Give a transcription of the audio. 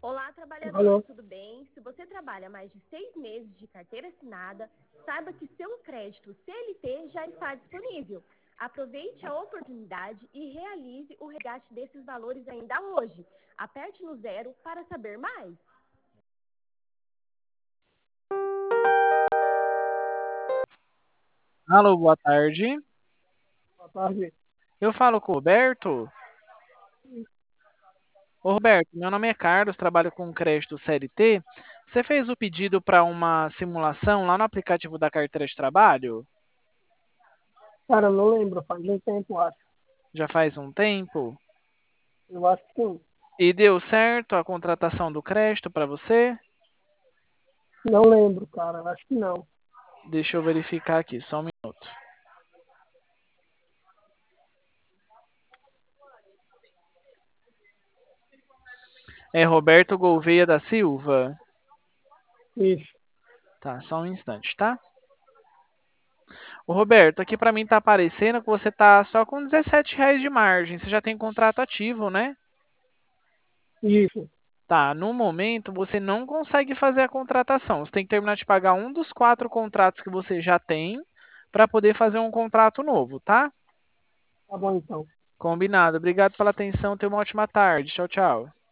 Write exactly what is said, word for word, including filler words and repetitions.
Olá, trabalhador, Alô? tudo bem? Se você trabalha mais de seis meses de carteira assinada, saiba que seu crédito C L T já está disponível. Aproveite a oportunidade e realize o resgate desses valores ainda hoje. Aperte no zero para saber mais. Alô, boa tarde. Boa tarde. Eu falo com o Roberto. Ô, Roberto, meu nome é Carlos, trabalho com crédito C L T. Você fez o pedido para uma simulação lá no aplicativo da carteira de trabalho? Cara, eu não lembro, faz um tempo, acho. Já faz um tempo? Eu acho que sim. E deu certo a contratação do crédito para você? Não lembro, cara, acho que não. Deixa eu verificar aqui, só um minuto. É Roberto Gouveia da Silva? Isso, Tá, só um instante, tá? Ô, Roberto, aqui para mim tá aparecendo que você tá só com dezessete reais de margem. Você já tem contrato ativo, né? isso. Tá, no momento você não consegue fazer a contratação. Você tem que terminar de pagar um dos quatro contratos que você já tem para poder fazer um contrato novo, tá? Tá bom então. Combinado. Obrigado pela atenção. Tenha uma ótima tarde. Tchau, tchau.